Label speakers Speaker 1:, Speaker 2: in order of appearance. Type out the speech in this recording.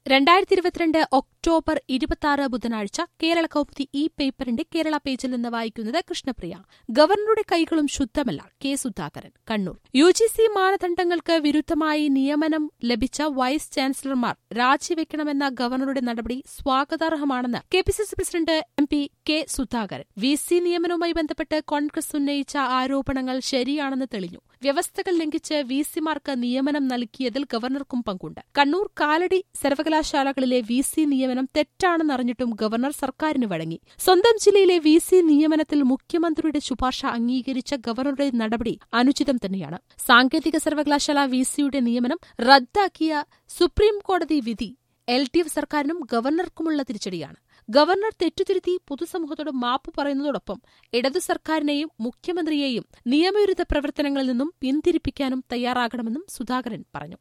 Speaker 1: 2022 October 26 ബുധനാഴ്ച കേരള കൗമുദി ഈ പേപ്പറിന്റെ കേരള പേജിൽ നിന്ന് വായിക്കുന്നത് കൃഷ്ണപ്രിയ. ഗവർണറുടെ കൈകളും ശുദ്ധമല്ല, കെ സുധാകരൻ, കണ്ണൂർ. യുജിസി മാനദണ്ഡങ്ങൾക്ക് വിരുദ്ധമായി നിയമനം ലഭിച്ച വൈസ് ചാൻസലർമാർ രാജിവെക്കണമെന്ന ഗവർണറുടെ നടപടി സ്വാഗതാർഹമാണെന്ന് KPCC president MP K Sudhakaran. VC നിയമനവുമായി ബന്ധപ്പെട്ട് കോൺഗ്രസ് ഉന്നയിച്ച ആരോപണങ്ങൾ ശരിയാണെന്ന് തെളിഞ്ഞു. വ്യവസ്ഥകൾ ലംഘിച്ച് വിസിമാർക്ക് നിയമനം നൽകിയതിൽ ഗവർണർക്കും പങ്കുണ്ട്. കണ്ണൂർ കാലടി സർവകലാശാലകളിലെ വിസി നിയമനം തെറ്റാണെന്നറിഞ്ഞിട്ടും ഗവർണർ സർക്കാരിന് വഴങ്ങി. സ്വന്തം ജില്ലയിലെ വിസി നിയമനത്തിൽ മുഖ്യമന്ത്രിയുടെ ശുപാർശ അംഗീകരിച്ച ഗവർണറുടെ നടപടി അനുചിതം തന്നെയാണ്. സാങ്കേതിക സർവകലാശാല വിസിയുടെ നിയമനം റദ്ദാക്കിയ സുപ്രീംകോടതി വിധി LDF സർക്കാരിനും ഗവർണർക്കുമുള്ള തിരിച്ചടിയാണ്. ഗവർണർ തെറ്റുതിരുത്തി പൊതുസമൂഹത്തോട് മാപ്പ് പറയുന്നതോടൊപ്പം ഇടതു സർക്കാരിനെയും മുഖ്യമന്ത്രിയെയും നിയമവിരുദ്ധ പ്രവർത്തനങ്ങളിൽ നിന്നും പിന്തിരിപ്പിക്കാനും തയ്യാറാകണമെന്നും സുധാകരൻ പറഞ്ഞു.